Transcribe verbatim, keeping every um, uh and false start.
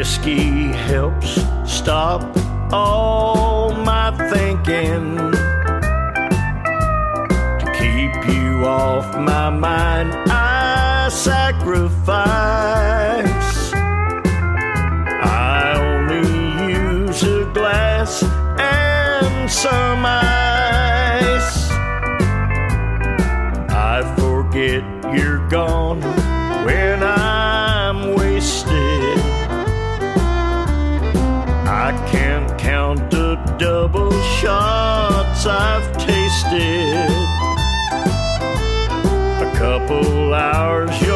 whiskey helps stop all my thinking, to keep you off my mind I sacrifice. I only use a glass and some ice. I forget you're gone when I'm wasted. I can't count the double shots I've tasted. A couple hours